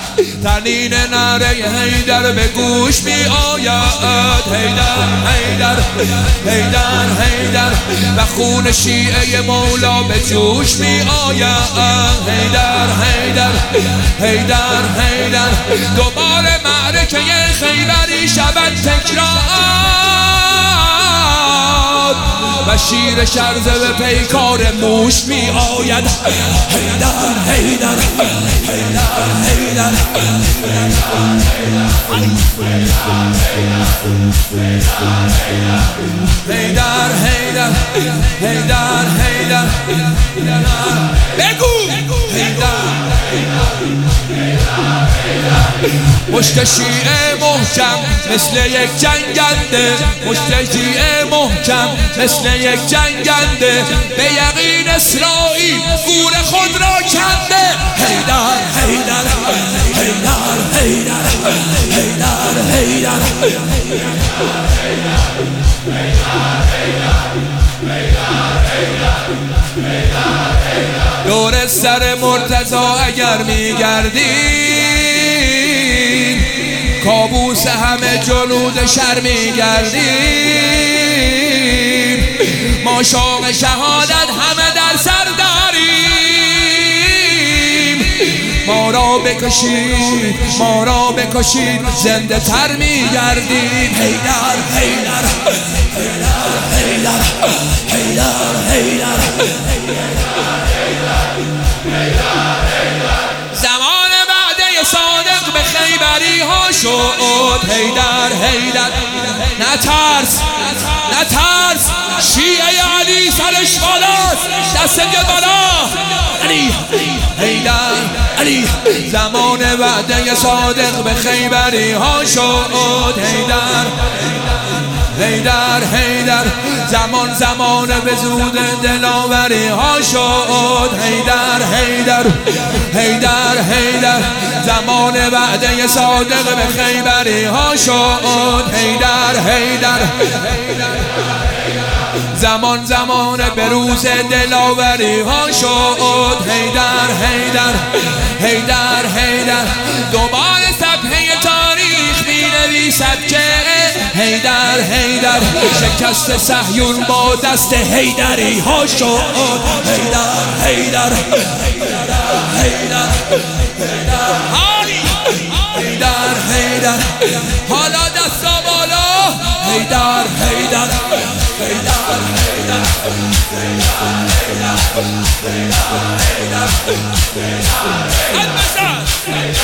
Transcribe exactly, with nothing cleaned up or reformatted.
تنین نره حیدر به گوش می آید. حیدر حیدر حیدر حیدر و خون شیعه مولا به جوش می آید. حیدر حیدر حیدر حیدر دوباره معرکه خیبری شود تکرار و شیر شرزه به پیکار موش می آید. حیدر حیدر حیدر حیدر حیدر حیدر حیدر حیدر بگو حیدر مشت شیعه محکم مثل یک جنگنده، مشت شیعه محکم مثل یک جنگنده، به یقین اسرائیل گور خود را کنده. حیدر حیدر حیدر حیدر حیدر دور سر مرتضی اگر میگردیم، کابوس همه جنود شر میگردیم، ما شوق شهادت همه در سر داریم. ما را بکشید ما را بکشید زنده تر میگردیم. حیدر حیدر حیدر حیدر حیدر زمان وعده صادق به خیبری ها شد. حیدر حیدر نترس نترس، شیعه علی سرش بالاست، دست بالا علی. حیدر علی زمان وعده صادق به خیبری ها شد. حیدر حیدر حیدر زمان زمان به زود دلاوری ها شد. حیدر حیدر حیدر حیدر زمان وعده صادق به خیبری ها شد. حیدر حیدر زمان زمان به روز دلاوری ها شد. حیدر حیدر حیدر حیدر دوباره صفحه تاریخ می نویسد که حیدر حیدر شکست صهیون با دست حیدری ها شد. حیدر حیدر حیدر حیدر حیدر حالا دستا بالا. حیدر حیدر حیدر حیدر